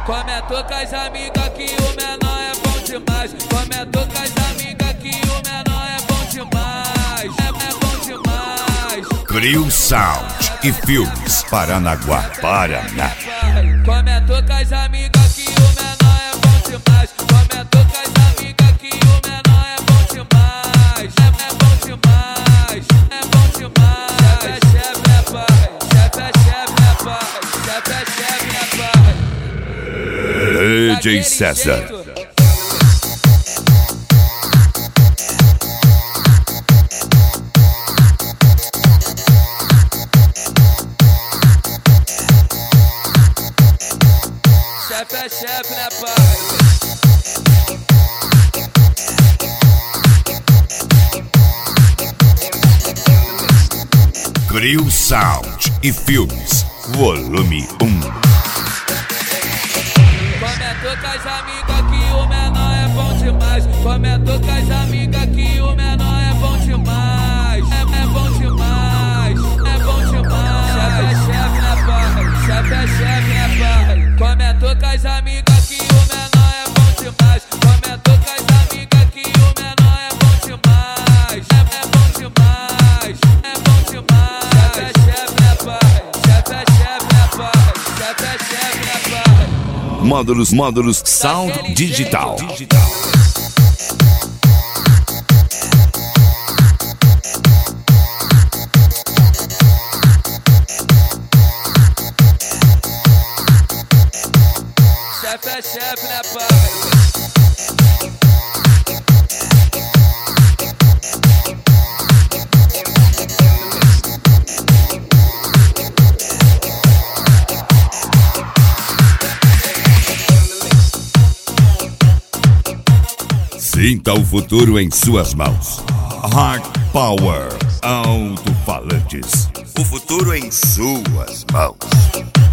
Comentou com as amigas que o menor é bom demais. Comentou com as amigas que o menor é bom demais. É bom demais. Crio Sound e Filmes, Paranaguá, Paraná. Comentou com as amigas que o menor é bom demais. Comentou com as amigas que o menor é bom demais. É bom demais. É bom demais. Chefe é pai. Chefe é pai. Chefe é pai. DJ César. Chefe, né, pai? Crio Sound e Filmes, volume 1. Comentou com as amigas que o menor é bom demais. Comentou com as amigas que o menor é bom demais. É bom demais. É bom demais. Chefe, né, pai? Chefe, né, pai? Comentou com as amigas que o menor é bom demais. Comentou com as amigas que o menor é bom demais. É bom demais. É bom demais. Chefe, né, pai? Chefe, né, pai? Chefe, né, pai? Módulos Sound Digital. Chefe, né, pai? Sinta o futuro em suas mãos. Hard Power Alto-Falantes. O futuro em suas mãos.